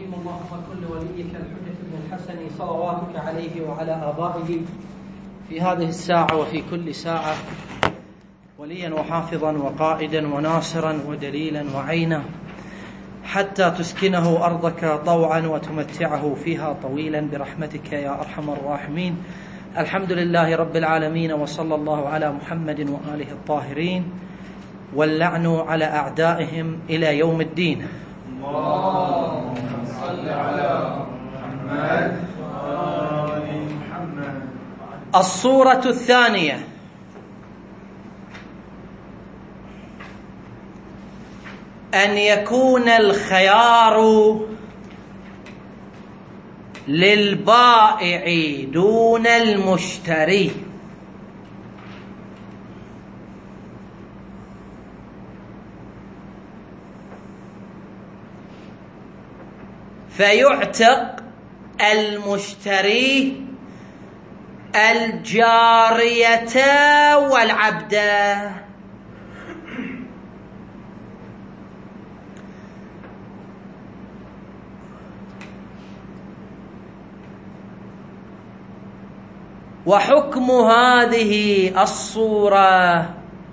الرحيم. اللهم كل وليك الحجة بن الحسن صلواتك عليه وعلى آبائه في هذه الساعة وفي كل ساعة وليا وحافظا وقائدا وناصرا ودليلا وعينا، حتى تسكنه أرضك طوعا وتمتعه فيها طويلا برحمتك يا أرحم الراحمين. الحمد لله رب العالمين، وصلى الله على محمد وآله الطاهرين، واللعن على أعدائهم إلى يوم الدين. اللهم صل على محمد وآل محمد. الصورة الثانية: أن يكون الخيار للبائع دون المشتري، فيعتق المشتري الجارية والعبد. وحكم هذه الصورة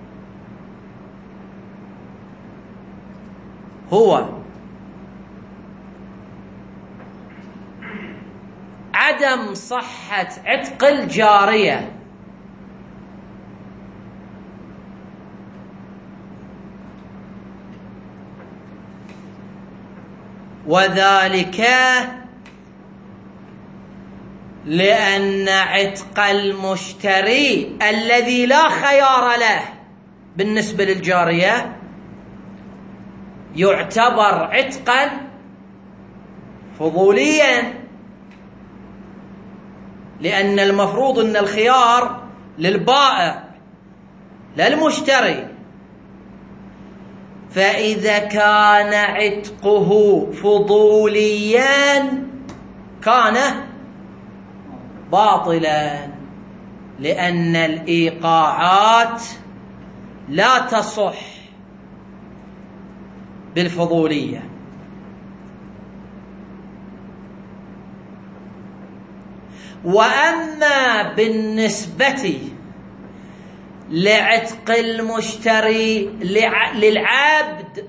هو عدم صحة عتق الجارية، وذلك لأن عتق المشتري الذي لا خيار له بالنسبة للجارية يعتبر عتقا فضوليا، لأن المفروض أن الخيار للبائع لا المشتري. فإذا كان عتقه فضوليا كان باطلا، لأن الإيقاعات لا تصح بالفضولية. وأما بالنسبة لعتق المشتري للعبد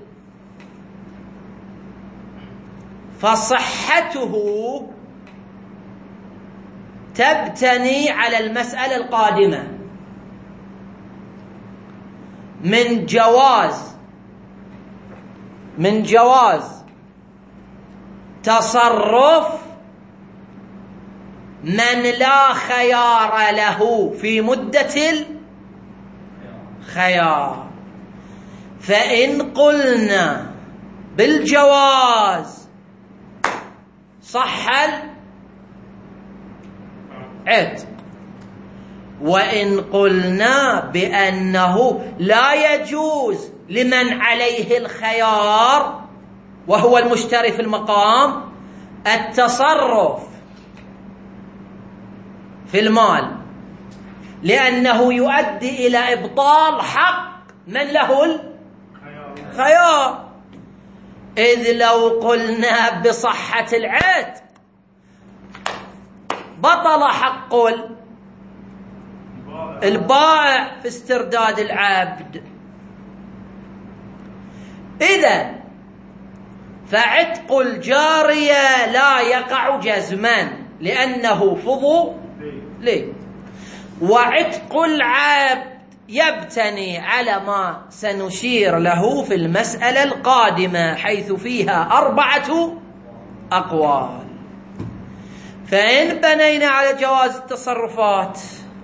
فصحته تبتني على المسألة القادمة من جواز تصرف من لا خيار له في مدة الخيار. فإن قلنا بالجواز صح العتق، وإن قلنا بأنه لا يجوز لمن عليه الخيار وهو المشتري في المقام التصرف في المال، لأنه يؤدي إلى إبطال حق من له الخيار. إذ لو قلنا بصحة العتق بطل حق البائع في استرداد العبد. إذن فعتق الجارية لا يقع جزما لأنه فضولي، وعتق العبد يبتني على ما سنشير له في المسألة القادمة، حيث فيها 4 أقوال. فإن بنينا على جواز التصرفات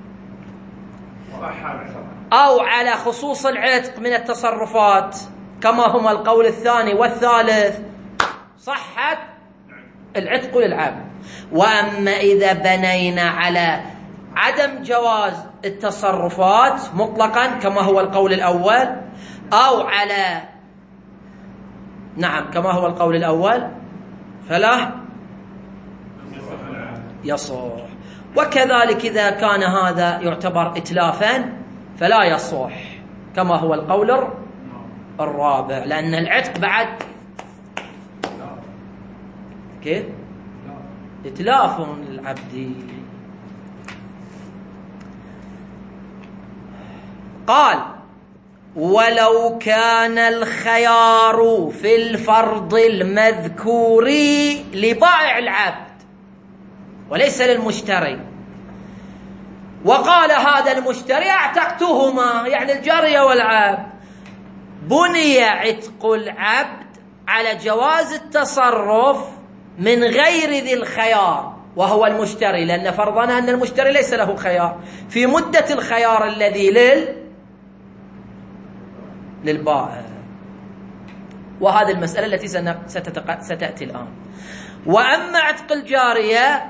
أو على خصوص العتق من التصرفات كما هما القول الثاني والثالث صحت العتق للعبد. وأما إذا بنينا على عدم جواز التصرفات مطلقا كما هو القول الأول، أو على كما هو القول الأول، فلا يصح. وكذلك إذا كان هذا يعتبر إتلافا فلا يصح كما هو القول الرابع، لأن العتق بعد كيف؟ إتلاف للعبد. قال ولو كان الخيار في الفرض المذكور لبائع العبد وليس للمشتري، وقال هذا المشتري اعتقتهما، يعني الجارية والعبد، بني عتق العبد على جواز التصرف من غير ذي الخيار وهو المشتري، لأن فرضنا أن المشتري ليس له خيار في مدة الخيار الذي للبائع. وهذه المسألة التي ستأتي الآن. وأما عتق الجارية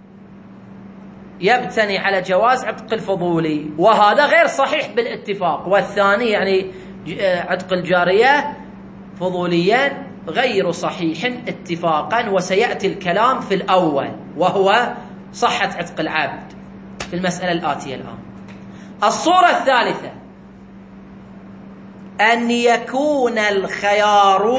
يبتني على جواز عتق الفضولي، وهذا غير صحيح بالاتفاق. والثاني يعني عتق الجارية فضوليا غير صحيح اتفاقا، وسيأتي الكلام في الأول وهو صحة عتق العبد في المسألة الآتية الآن. الصورة الثالثة أن يكون الخيار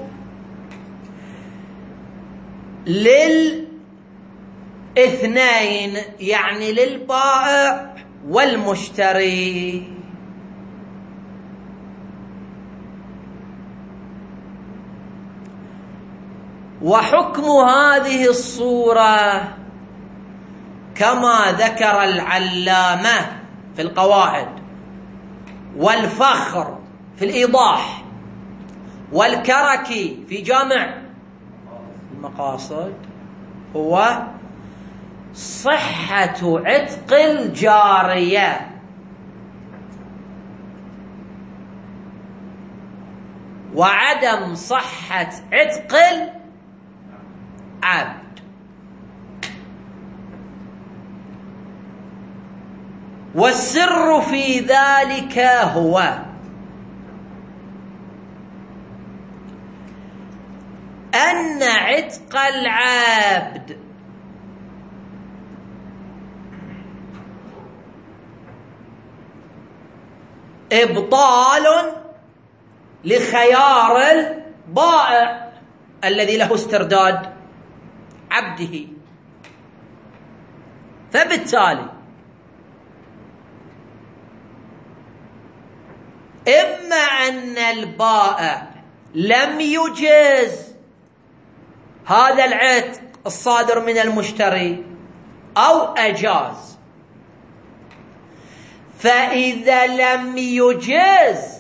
للاثنين، يعني للبائع والمشتري. وحكم هذه الصورة كما ذكر العلامة في القواعد، والفخر في الإيضاح، والكركي في جامع المقاصد، هو صحة عتق الجارية وعدم صحة عتق العبد. والسر في ذلك هو أن عتق العبد إبطال لخيار البائع الذي له استرداد عبده. فبالتالي إما أن البائع لم يجز هذا العتق الصادر من المشتري أو أجاز. فإذا لم يجز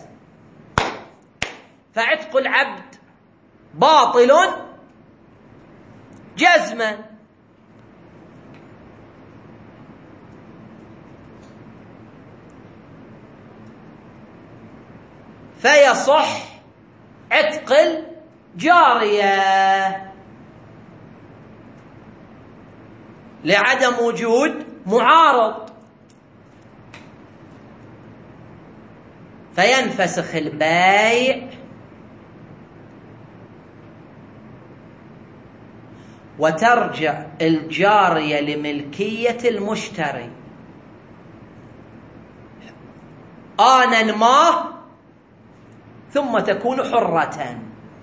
فعتق العبد باطل جزما. فيصح عتق الجارية لعدم وجود معارض، فينفسخ البيع وترجع الجارية لملكية المشتري آنا ما، ثم تكون حرة،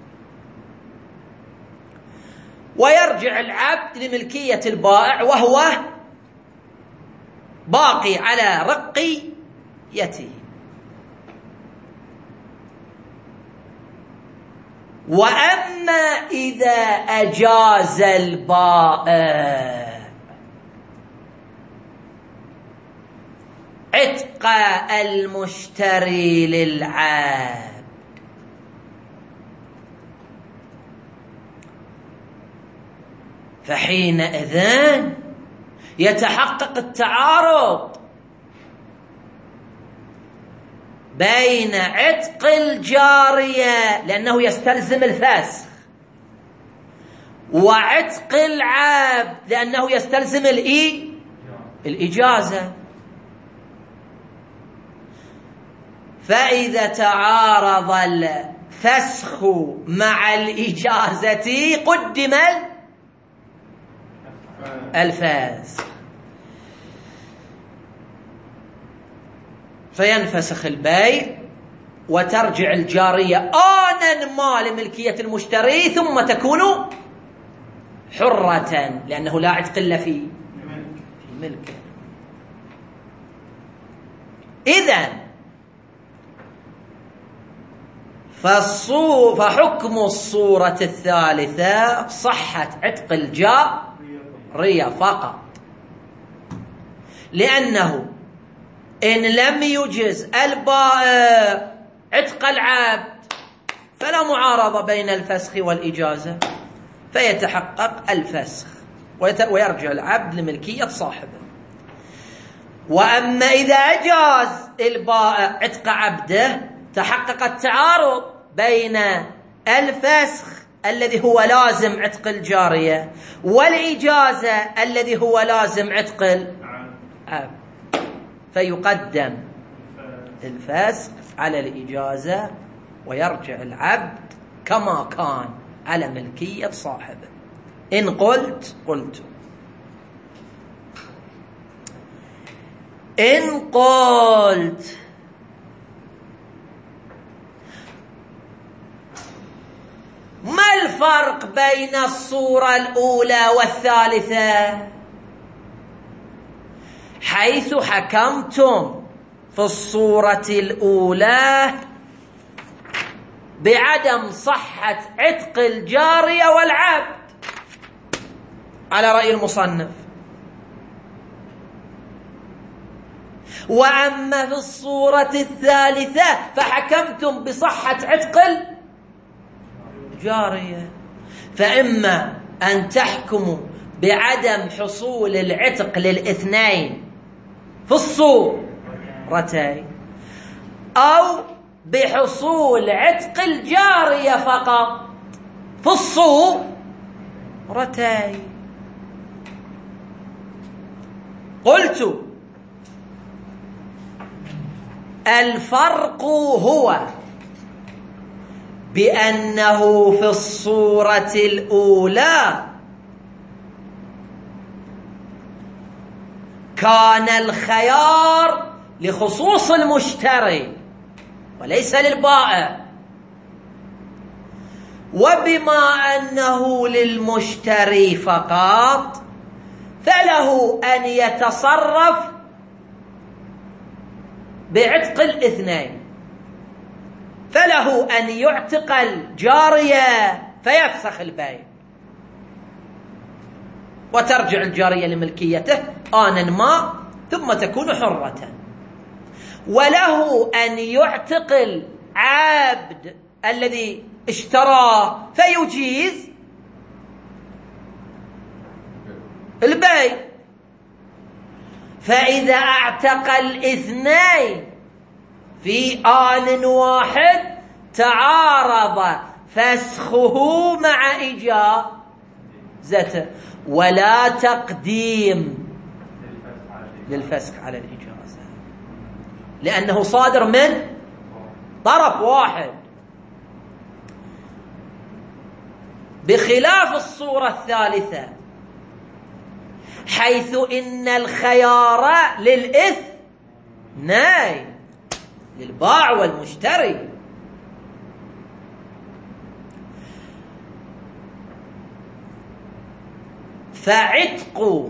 ويرجع العبد لملكية البائع وهو باقي على رقيته. وأما إذا أجاز البائع عتق المشتري للعبد فحينئذ يتحقق التعارض بين عتق الجارية لأنه يستلزم الفسخ وعتق العبد لأنه يستلزم الإجازة. فإذا تعارض الفسخ مع الإجازة قدم الفسخ، فينفسخ البيع وترجع الجارية آنا ما لملكية المشتري ثم تكون حرة لأنه لا عتق إلا في ملكه. إذن فحكم الصورة الثالثة صحة عتق الجارية فقط، لأنه إن لم يجز البائع عتق العبد فلا معارضة بين الفسخ والإجازة، فيتحقق الفسخ ويرجع العبد لملكية صاحبه. وأما إذا أجاز البائع عتق عبده تحقق التعارض بين الفسخ الذي هو لازم عتق الجارية والإجازة الذي هو لازم عتق العبد، فيقدم الفسخ على الإجازة ويرجع العبد كما كان على ملكية صاحبه. إن قلت إن قلت ما الفرق بين الصورة الأولى والثالثة؟ حيث حكمتم في الصورة الأولى بعدم صحة عتق الجارية والعبد على رأي المصنف، وأما في الصورة الثالثة فحكمتم بصحة عتق الجارية، فإما أن تحكموا بعدم حصول العتق للاثنين في الصورتين، أو بحصول عتق الجارية فقط في الصورتين. قلت الفرق هو بأنه في الصورة الأولى كان الخيار لخصوص المشتري وليس للبائع، وبما أنه للمشتري فقط فله أن يتصرف بعتق الاثنين، فله أن يعتق الجارية فيفسخ البيع وترجع الجارية لملكيته آنا ما ثم تكون حرة، وله أن يعتق العبد الذي اشتراه فيجيز البيع. فإذا اعتق الاثنين في آن واحد تعارض فسخه مع إجازته، ولا تقديم للفسخ على الإجازة لأنه صادر من طرف واحد، بخلاف الصورة الثالثة حيث إن الخيار للاثنين للبائع والمشتري. فعتق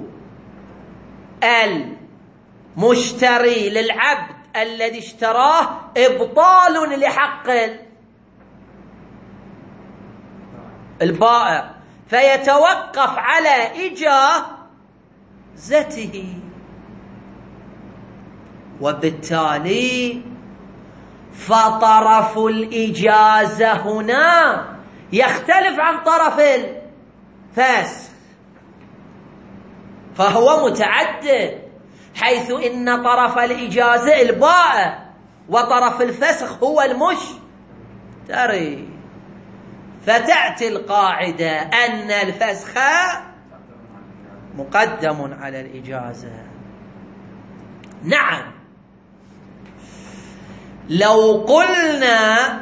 المشتري للعبد الذي اشتراه إبطال لحق البائع، فيتوقف على إجازته، وبالتالي فطرف الإجازة هنا يختلف عن طرف الفسخ، فهو متعدد، حيث إن طرف الإجازة البائع وطرف الفسخ هو المشتري. فتأتي القاعدة أن الفسخ مقدم على الإجازة. نعم، لو قلنا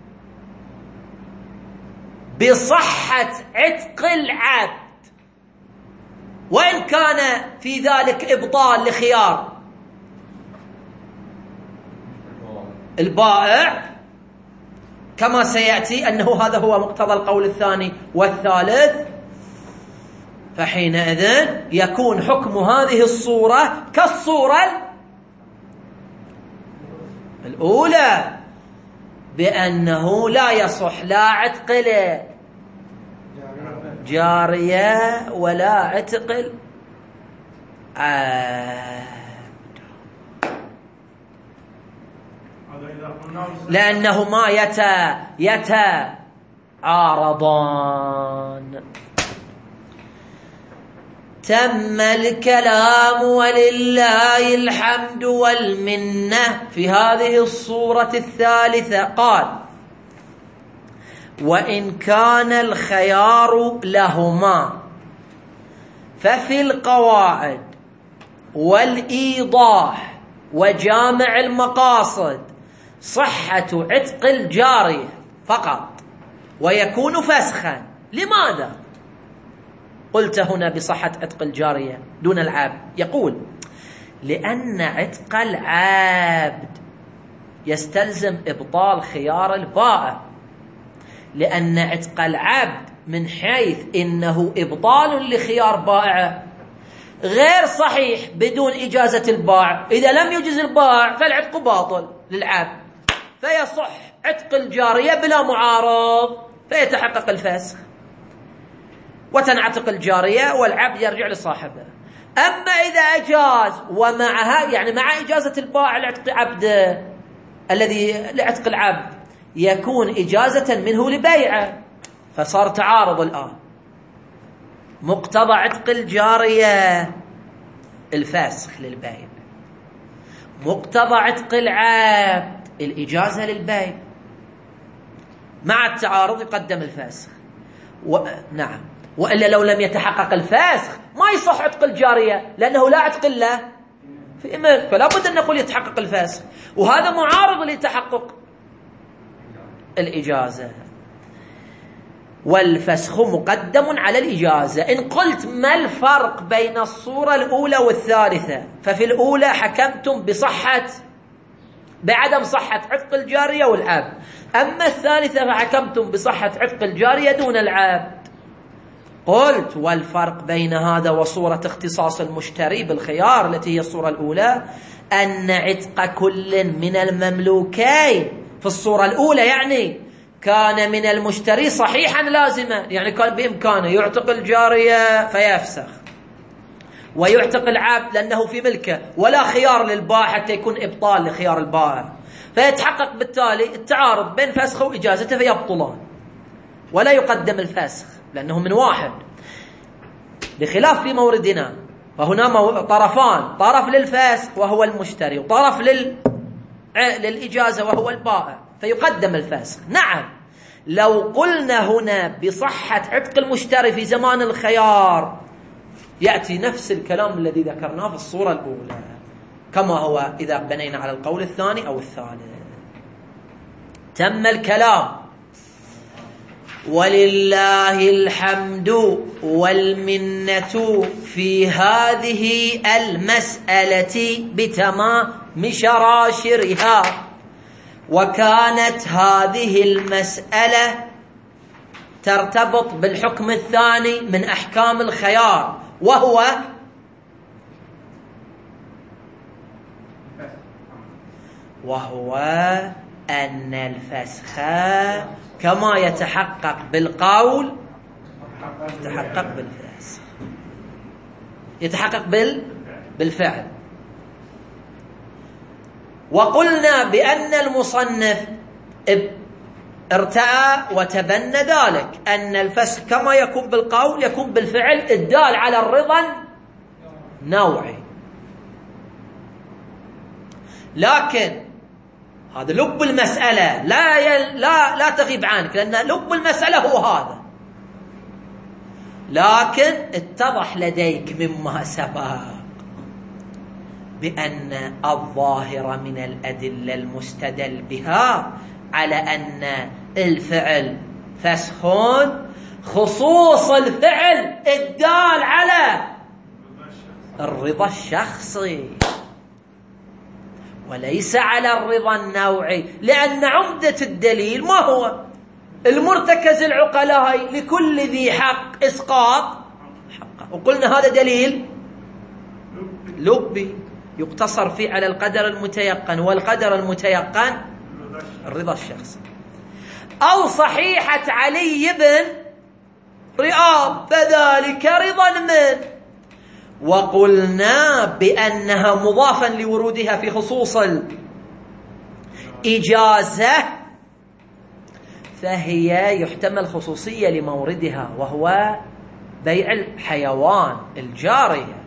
بصحة عتق العبد وإن كان في ذلك إبطال لخيار البائع كما سيأتي أنه هذا هو مقتضى القول الثاني والثالث، فحينئذ يكون حكم هذه الصورة كالصورة الأولى، بأنه لا يصح لا عتق جارية ولا عتق لأنهما يتعارضان. تم الكلام ولله الحمد والمنة. في هذه الصورة الثالثة قال: وإن كان الخيار لهما ففي القواعد والإيضاح وجامع المقاصد صحة عتق الجارية فقط، ويكون فسخا. لماذا قلت هنا بصحة عتق الجارية دون العبد؟ يقول: لأن عتق العبد يستلزم إبطال خيار البائع، لأن عتق العبد من حيث إنه إبطال لخيار بائعه غير صحيح بدون إجازة البائع. إذا لم يجز البائع فالعتق باطل للعبد، فيصح عتق الجارية بلا معارض، فيتحقق الفسخ وتنعتق الجارية والعبد يرجع لصاحبه. أما إذا أجاز ومعها، يعني مع إجازة البائع لعتق عبده الذي لعتق العبد، يكون إجازة منه لبيعه، فصار تعارض الآن. مقتضى عتق الجارية الفسخ للبيع، مقتضى عتق العبد الإجازة للبيع، مع التعارض يقدم الفسخ. نعم، وإلا لو لم يتحقق الفسخ ما يصح عتق الجارية، لأنه لا عتق له في ملك، فلا بد أن نقول يتحقق الفسخ، وهذا معارض لتحقق الإجازة. والفسخ مقدم على الإجازة. إن قلت ما الفرق بين الصورة الأولى والثالثة؟ ففي الأولى حكمتم بعدم صحة عتق الجارية والعبد، أما الثالثة فحكمتم بصحة عتق الجارية دون العبد. قلت: والفرق بين هذا وصورة اختصاص المشتري بالخيار التي هي الصورة الأولى أن عتق كل من المملوكين في الصورة الأولى يعني كان من المشتري صحيحا لازما، يعني كان بإمكانه يعتق الجارية فيفسخ ويعتق العبد لأنه في ملكه، ولا خيار للبائع حتى يكون إبطال لخيار البائع، فيتحقق بالتالي التعارض بين فسخه وإجازته فيبطلان، ولا يقدم الفسخ لأنه من واحد، بخلاف في موردنا فهنا طرفان: طرف للفسخ وهو المشتري، وطرف للإجازة وهو البائع، فيقدم الفسخ. نعم، لو قلنا هنا بصحة عتق المشتري في زمان الخيار يأتي نفس الكلام الذي ذكرناه في الصورة الأولى، كما هو إذا بنينا على القول الثاني أو الثالث. تم الكلام ولله الحمد والمنة في هذه المسألة بتمام شراشرها. وكانت هذه المسألة ترتبط بالحكم الثاني من أحكام الخيار، وهو أن الفسخ كما يتحقق بالقول يتحقق بالفسخ، يتحقق بالفعل. وقلنا بأن المصنف ارتأى وتبنى ذلك، أن الفسخ كما يكون بالقول يكون بالفعل الدال على الرضا النوعي. لكن هذا لب المسألة، لا تغيب عنك، لأن لب المسألة هو هذا. لكن اتضح لديك مما سبق بأن الظاهر من الأدلة المستدل بها على أن الفعل فسخ خصوص الفعل الدال على الرضا الشخصي وليس على الرضا النوعي، لأن عمدة الدليل ما هو؟ المرتكز العقلاء لكل ذي حق إسقاط حقه. وقلنا هذا دليل لبي يقتصر فيه على القدر المتيقن، والقدر المتيقن الرضا الشخصي. أو صحيحة علي بن رئاب فذلك رضا منه، وقلنا بأنها مضافا لورودها في خصوص الإجازة فهي يحتمل خصوصية لموردها، وهو بيع الحيوان الجارية.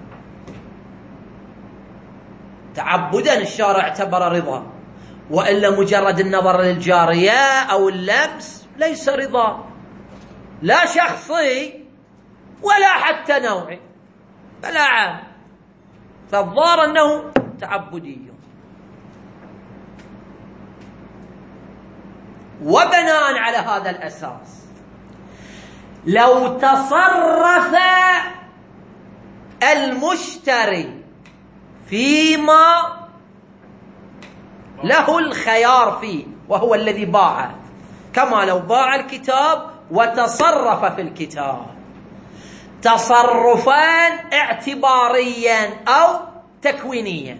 تعبدا الشارع اعتبر رضا، وإلا مجرد النظر للجارية أو اللمس ليس رضا، لا شخصي ولا حتى نوعي بلا عام، فالظاهر أنه تعبدي. وبناء على هذا الأساس لو تصرف المشتري فيما له الخيار فيه وهو الذي باعه، كما لو باع الكتاب وتصرف في الكتاب تصرفا اعتباريا أو تكوينيا،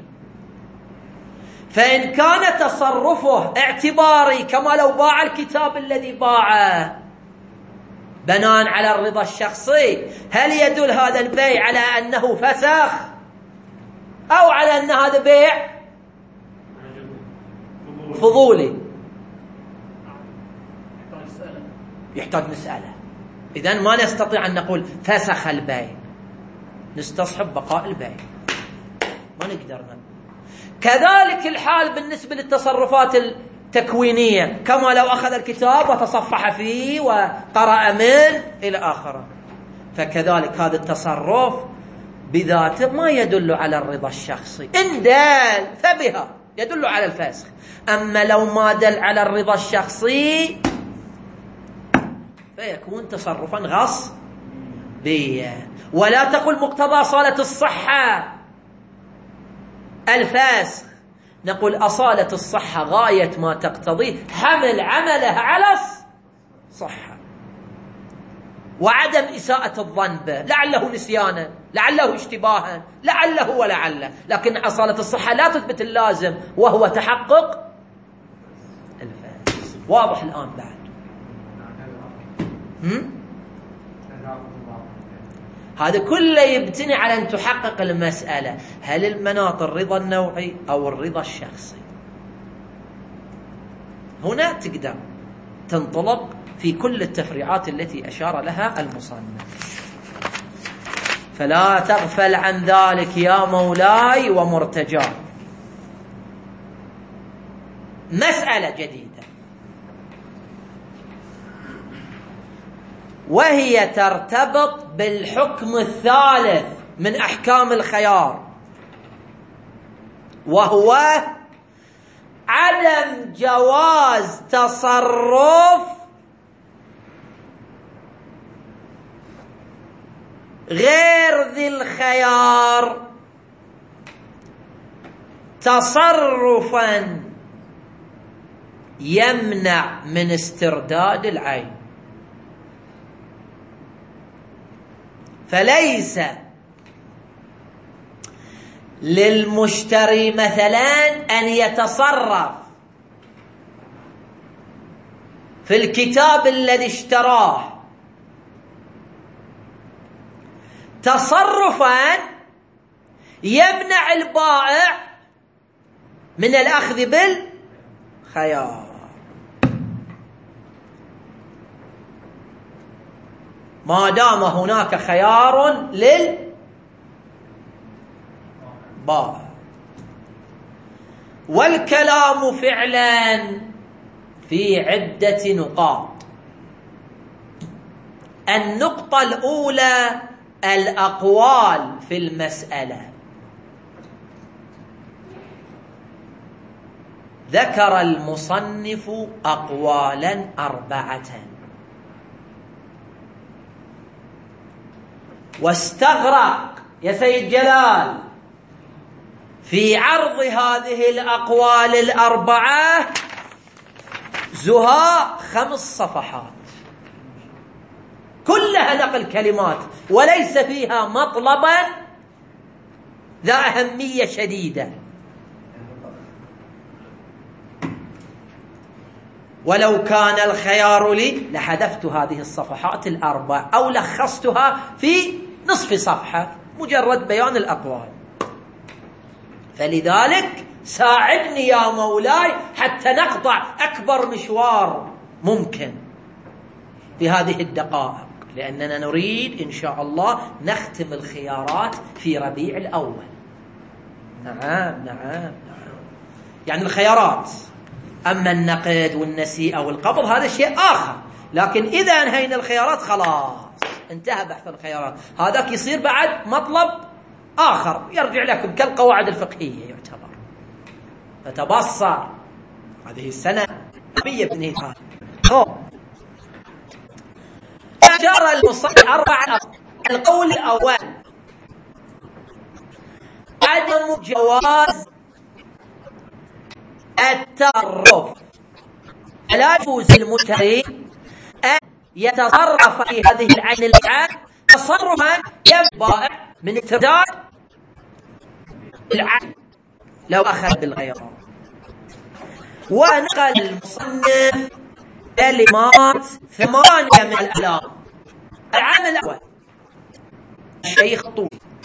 فإن كان تصرفه اعتباري كما لو باع الكتاب الذي باعه بناء على الرضا الشخصي، هل يدل هذا البيع على أنه فسخ أو على أن هذا بيع فضولي؟ يحتاج مسألة. إذن ما نستطيع أن نقول فسخ البيع، نستصحب بقاء البيع، ما نقدر. كذلك الحال بالنسبة للتصرفات التكوينية، كما لو أخذ الكتاب وتصفح فيه وقرأ منه إلى آخره، فكذلك هذا التصرف بذاته ما يدل على الرضا الشخصي، إن دل فبها يدل على الفسخ. أما لو ما دل على الرضا الشخصي فيكون تصرفا غصبيا. ولا تقل مقتضى أصالة الصحة الفاسخ، نقول أصالة الصحة غاية ما تقتضيه حمل عمله على الصحة وعدم إساءة الظن به، لعله نسيانا، لعله اشتباها، لعله ولعله، لكن أصالة الصحة لا تثبت اللازم وهو تحقق الفاسخ. واضح الآن بعد؟ هذا كله يبتني على أن تحقق المسألة، هل المناط الرضا النوعي أو الرضا الشخصي؟ هنا تقدر تنطلق في كل التفريعات التي أشار لها المصنف. فلا تغفل عن ذلك يا مولاي ومرتجاي. مسألة جديدة وهي ترتبط بالحكم الثالث من أحكام الخيار، وهو عدم جواز تصرف غير ذي الخيار تصرفا يمنع من استرداد العين. فليس للمشتري مثلا أن يتصرف في الكتاب الذي اشتراه تصرفا يمنع البائع من الأخذ بالخيار، ما دام هناك خيار للبائع. والكلام فعلا في عدة نقاط. النقطة الأولى الأقوال في المسألة. ذكر المصنف أقوالا 4 واستغرق يا سيد جلال في عرض هذه الأقوال 4 زهاء 5 صفحات. كلها نقل كلمات وليس فيها مطلبا ذا أهمية شديدة. ولو كان الخيار لي لحذفت هذه الصفحات الأربع أو لخصتها في نصف صفحة، مجرد بيان الأقوال. فلذلك ساعدني يا مولاي حتى نقطع أكبر مشوار ممكن في هذه الدقائق، لأننا نريد إن شاء الله نختم الخيارات في ربيع الأول. نعم. يعني الخيارات، أما النقد والنسيئة والقبض هذا شيء آخر، لكن إذا انهينا الخيارات خلاص انتهى بحث الخيارات. هذاك يصير بعد مطلب آخر يرجع لكم كالقواعد الفقهية يعتبر. فتبصر هذه السنة قوية بإذن الله. أشار المصنف 4 القول الأول عدم جواز التصرف، لا يجوز للمشتري أن يتصرف في هذه العين العام تصرفا ينبع من استرداد العين لو أخذ بالغيرة. ونقل المصنف كلمات 8 من الأعلام. العام الأول الشيخ طويل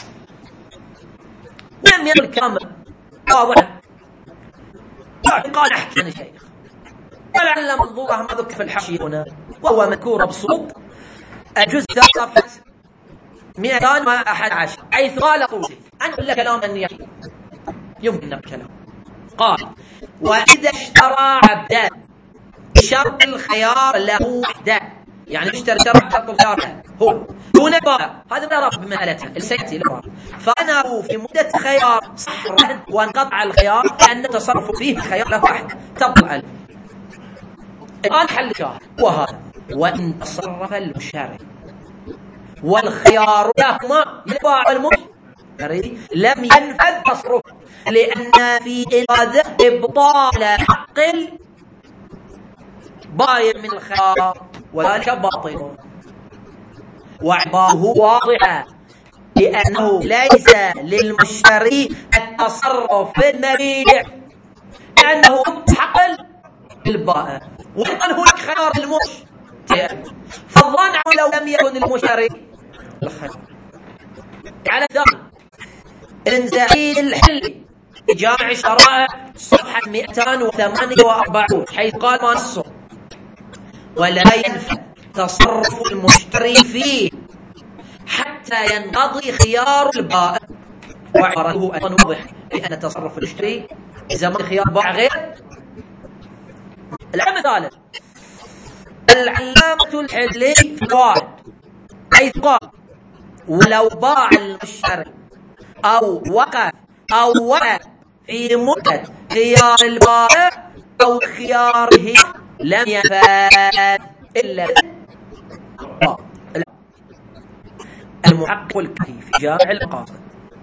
لم يقل كامل واضح، قال أحكي عن الشيخ، ولعل منظوره ما ذكر في الحاشية هنا وهو مذكور بصوت الجزء صفحة 211 حيث قال طويل أنا أقول لك كلام أن يمكن نقل كلام. قال وإذا اشترى عبدا بشرط الخيار له وحده، يعني اشترى شرط الخيار هو دون بائع، هذا لا رب بمهلته السيتي لا، فأنا في مدة خيار صح وانقطع الخيار لأن التصرف فيه خيار له وحده تبطل. الآن حل شاهد وهذا وإن تصرف المشتري والخيار لهما للبائع والمشتري لم ينفذ تصرفه، لأن في إرادة إبطال حق البائع من الخيار وذلك باطل. وعباره واضحة لأنه ليس للمشتري التصرف في المبيع لأنه حق البائع، وأيضا هناك خيار المشتري، فالظن لو لم يكن المشتري الخيار. على ذلك ابن سعيد الحلي جامع الشرائع صفحة 248 حيث قال ما نصه ولا ينفع تصرف المشتري فيه حتى ينقضي خيار البائع. وعبارته أيضا واضح بأن تصرف المشتري زمن خيار بائع غير. العلم الثالث العلامة الحلي في القواعد حيث قال ولو باع المشتري أو وقع في مدة خيار البائع أو خياره لم يفاد إلا المحقق الكافي في جامع المقاصد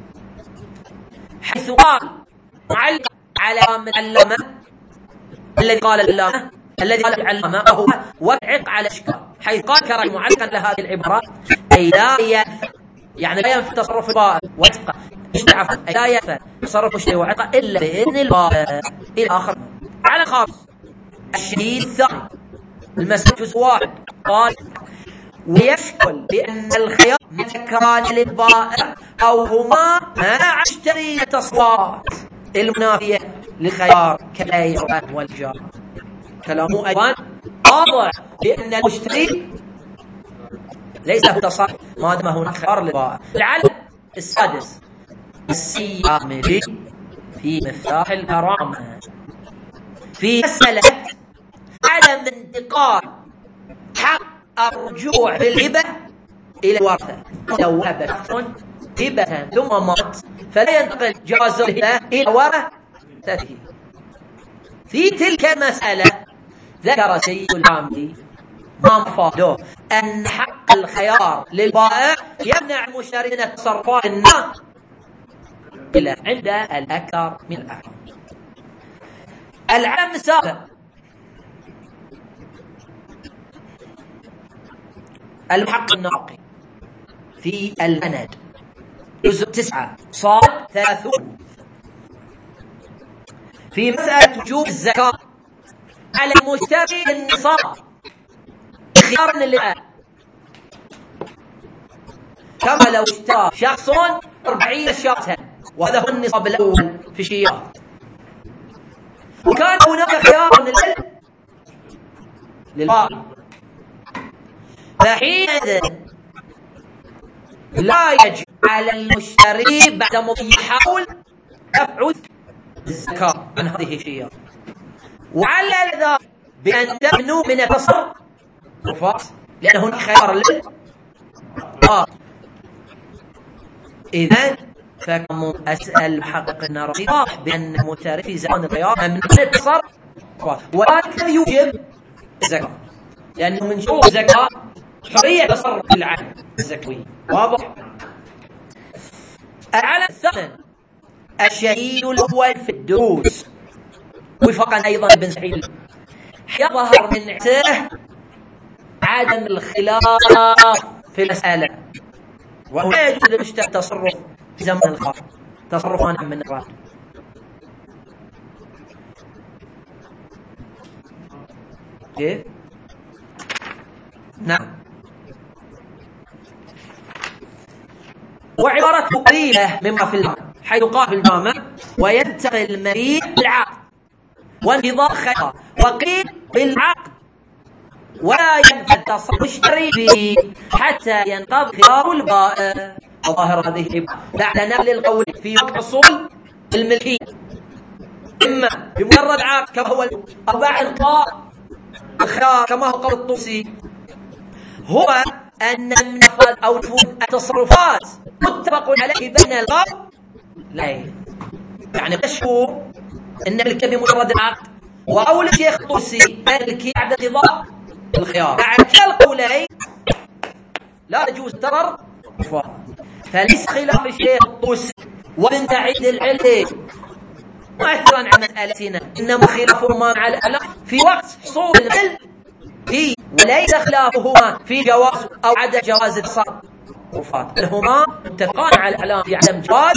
حيث قال معلق على العلامة الذي قال العلامة هو وقعق على اشكال، حيث قال كرم معلقا لهذه العبارة أي لا ينفع، يعني لا ينفع تصرف البائع وعتقه لا ينفع تصرف الشيء وعتقه إلا بإذن البائع إلى آخر. على خامس الشديد الثاني المسألة جزء 1 قال ويشكل بأن الخيار مكان للبائع أو هما مع اشتري تصوات المنافية للخيار كالبيع والجار. كلامه أيضا واضح بأن المشتري ليس له تصرف ما دام هناك خيار للبائع. العلم السادس السيامري في مفتاح الكرامة في مسألة عدم انتقال حق الرجوع بالهبة إلى الورثة. لو وهب شخص هبة ثم مات فلا ينتقل جواز الهبة إلى ورثته. في تلك المسألة ذكر سيد العاملي ما مفاده أن حق الخيار للبائع يمنع المشتري من التصرفات إلا عند الأكثر من الأعلام. العلم السابق المحقق الناقي في الأند جزء 9 صاد 30 في مسألة وجوب الزكاة على المشتري النصاب خيار للآن، كما لو اشترى شخص 40 شاة وهذا هو النصاب الأول في الشيات، وكان هناك خيار للباقي، فحينئذ لا يجب على المشتري بعد مضي حول دفع الزكاة عن هذه الشيات، وعلى ذلك بأن تبنوا من التصرفات لأن هناك خيار إذن فكم أسأل محقق النراقي بأن المشتري في زمان الخيار من التصرفات ولكن يوجب الزكاة، لأنه من شروط الزكاة حرية تصرف العين الزكوي. واضح؟ العلم الثامن الشهيد الأول في الدروس وفقا أيضا ابن سعيد يظهر من عته عدم الخلاف في المسألة، ولا يجوز للمشتري التصرف في زمن الخوف تصرفا من الرد. كيف؟ نعم. وعبارة قليلة مما في الجامع حيث قال في الجامع وينتقل المريء بالعقد وانتظار خيار، وقيل بالعقد ولا ينفذ تصرف المشتري به حتى ينقضي خيار البائع. وظاهر هذه العبارة بعد نقل القول في وقت حصول الملكية إما بمجرد عقد كما هو أو بعد انقضاء الخيار كما هو قول الطوسي، هو أن نفذ أو نفوذ التصرفات متفق عليه بين الغرب لا يعني مشهور أن الملكية بمجرد العقد، وقول الشيخ الطوسي الملكية بعد انقضاء الخيار. بعد كلا القولين لا يجوز ضرر، فليس خلاف الشيخ الطوسي وابن سعيد العلي مؤثرا عن مسألتنا، إنما خلافهما على الألف في وقت حصول الملك وليس خلافهما في جواز أو عدم جواز التصرفات، هما متفقان على الإعلام في عدم جواز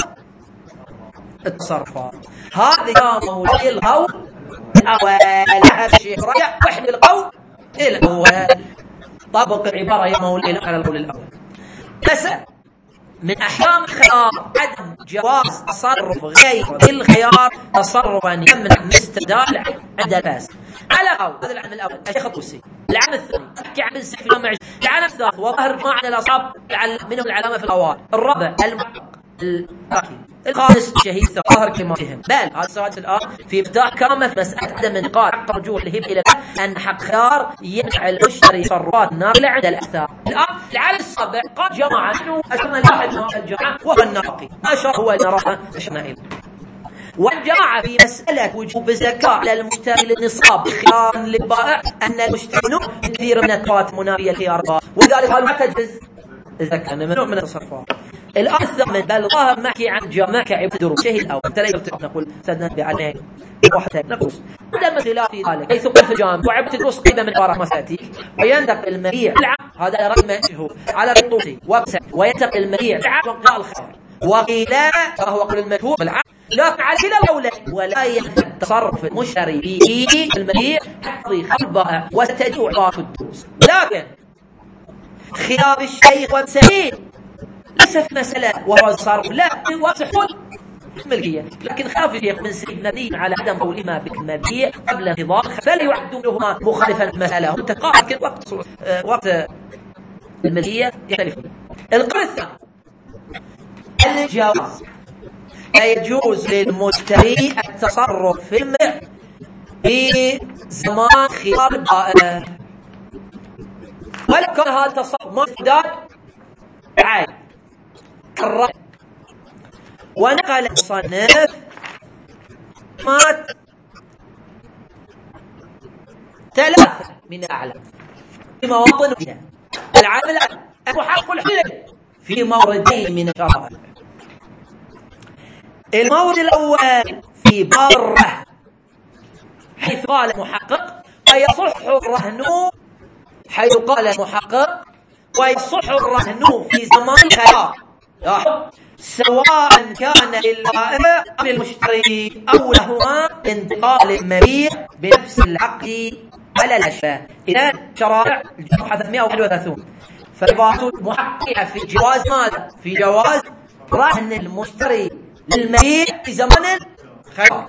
التصرفات. هذا موضوع القول الأول. الشيخ رجع وحد القول الأول طبق العبارة يا مولاي على القول الأول. مسألة من أحكام الخيار عدم جواز تصرف غير الخيار تصرفا يمنع مستدال عند الفاسد على قول. هذا العلم الأول الشيخ الطوسي. العلم الثاني أحكي عن السيف المعجز. العلم الثالث وظهر ما عن الأصحاب منهم العلامة في الأوائل. الرابع المحقق الأكيد. الخامس شهيد ظاهر كما فهم. بل هذا السادس الآن في مفتاح كامل في مسألة عدم انقاذ حق رجوع الهب إلى أن حق خيار يمنع المشتري تصرفات ناقلة عند الأثار. الآن العالم السابع قال جماعة نحن أشرنا لواحد من هذا الجماعة وهو الناقي ما شاء هو نراها أشرنا إليه. والجماعة في مسألة وجوب الزكاة على المشتري للنصاب خيار للبائع أن المشتري كثير من الأدوات منافية لخيار البائع، وذلك قالوا لا تجوز الزكاة ممنوع من التصرفات. الآن الثامن بل ظاهر نحكي عن جماعة كعبد الشيء الأول تليفت نقول سدنا بعليه واحد نقول ولما خلاف في ذلك حيث قل في الجامع وعبد الدروس قيمة من بارك مساتيك وينتقل المبيع هذا رقم مشهور على الطوسي وينتقل المبيع وقال الخيار وقيل فهو قول المشهور بالعقد لكن على كلا الأولى ولا ينفذ تصرف المشتري به المبيع حتى خلف بائع وستجوع عبارة الدروس. لكن خلاف الشيخ وابسعين ليس في مسألة وهو الصرف لا وصحول الملكية، لكن خلاف الشيخ من سعيد مبني على عدم قولهما بالمبيع قبل انقضاء فلا يعد لهما مخالفا في مسألة هم تقاعد وقت الملكية يختلف. القول الثاني الجواز لا يجوز للمشتري التصرف في المبيع في زمان خيار البائع ولو كان هذا التصرف مفداد عادي كالرأي. ونقل المصنف مات 3 من الأعلام في مواطن فيها العامل المحقق الحلم في موردين من الشرائع. المورد الأول في باب الرهن حيث قال المحقق ويصح الرهن حيث قال المحقق ويصح الرهن في زمان الخيار سواء كان للبائع أو للمشتري أو لهما انتقال المبيع بنفس العقد على الأشباه. إذا شرائع الجرح 331 فعبارة محققة في جواز ماذا؟ في جواز رهن المشتري للمبيع في زمن الخيار.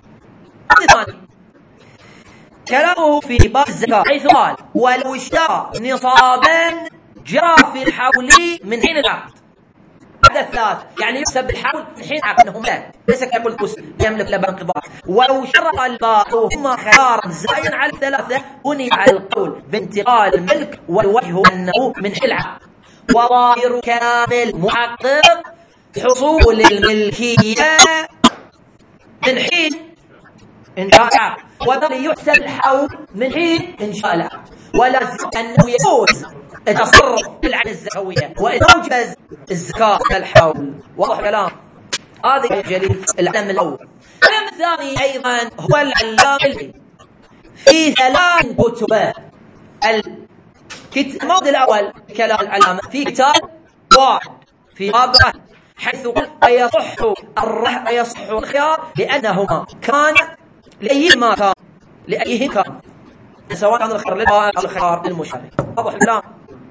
كلامه في باب الزكاة حيث قال ولو اشترى نصابا جرى في الحول من حين العقد بعد الثلاث، يعني يحسب الحول من حين العقد انه ملك ليس كيقول يملك لبن انقضاء. ولو شرط البائع هما خيارا زائدا على الثلاثة بني على القول بانتقال الملك والوجه انه من حين العقد. وظاهر كلام المحقق حصول الملكية من حين إنشاء العقد، وذلك يحسب الحول من حين إنشاء العقد، ولازم أنه يجوز التصرف بالعين الزكوية وإن أوجز الزكاة الحول. واضح كلام؟ هذا جليل العلم الأول. العلم الثاني أيضا هو العلام في 3 كتب. الموضع الأول كلام العلامة في كتاب واحد في باب حيث قال ويصح الخيار لأنهما كان لأيهما كان سواء كان الخيار للبائع أو الخيار للمشتري. واضح الكلام؟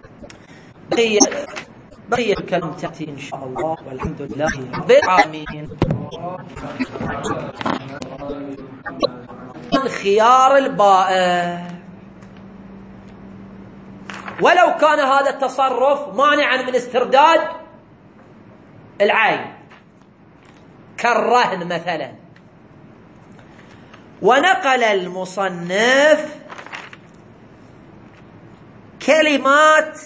بقية الكلام تأتي إن شاء الله والحمد لله رب العالمين. خيار البائع ولو كان هذا التصرف مانعا من استرداد العين كالرهن مثلا. ونقل المصنف كلمات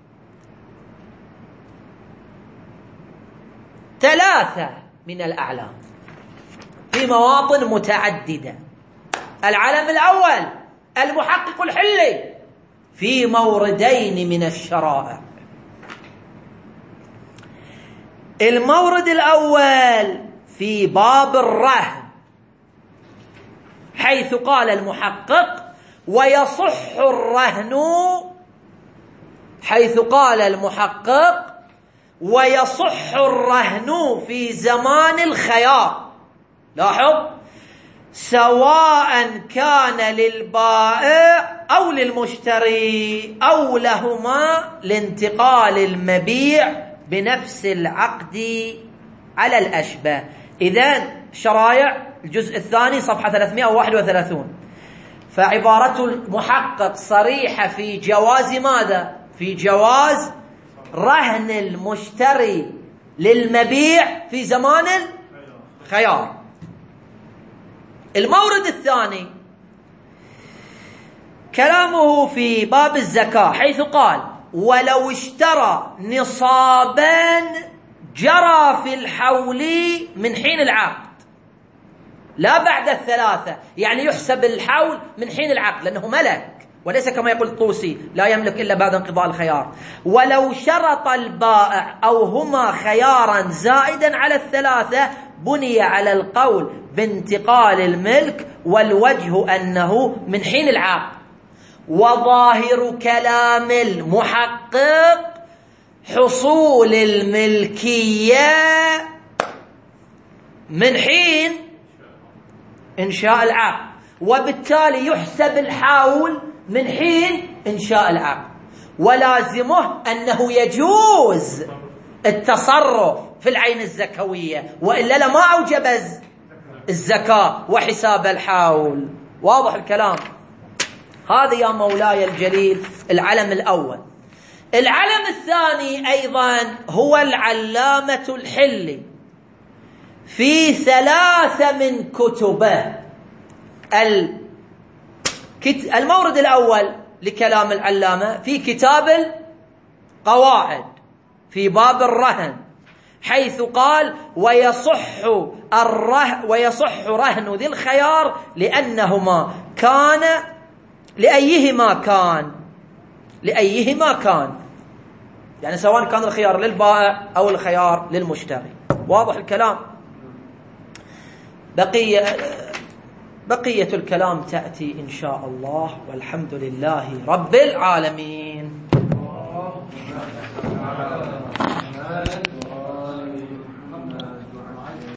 3 من الأعلام في مواطن متعددة. العلم الأول المحقق الحلي في موردين من الشرائع. المورد الأول في باب الرهن حيث قال المحقق ويصح الرهن، حيث قال المحقق ويصح الرهن في زمان الخيار. لاحظ سواء كان للبائع أو للمشتري أو لهما لانتقال المبيع بنفس العقد على الأشباه. إذن شرائع الجزء الثاني صفحة 331. فعبارة المحقق صريحة في جواز ماذا؟ في جواز رهن المشتري للمبيع في زمان الخيار. المورد الثاني كلامه في باب الزكاة حيث قال ولو اشترى نصابا جرى في الحول من حين العقد لا بعد الثلاثة، يعني يحسب الحول من حين العقد لأنه ملك وليس كما يقول الطوسي لا يملك إلا بعد انقضاء الخيار. ولو شرط البائع أو هما خيارا زائدا على الثلاثة بني على القول بانتقال الملك والوجه أنه من حين العقد. وظاهر كلام المحقق حصول الملكية من حين إنشاء العقد، وبالتالي يحسب الحول من حين إنشاء العقد، ولازمه أنه يجوز التصرف في العين الزكوية وإلا لما أوجب الزكاة وحساب الحول. واضح الكلام؟ هذا يا مولاي الجليل العلم الأول. العلم الثاني أيضا هو العلامة الحلي في 3 من كتبه. المورد الأول لكلام العلامة في كتاب القواعد في باب الرهن حيث قال ويصح رهن ذي الخيار لأنهما كان لأيهما كان يعني سواء كان الخيار للبائع أو الخيار للمشتري. واضح الكلام؟ بقية الكلام تأتي إن شاء الله والحمد لله رب العالمين.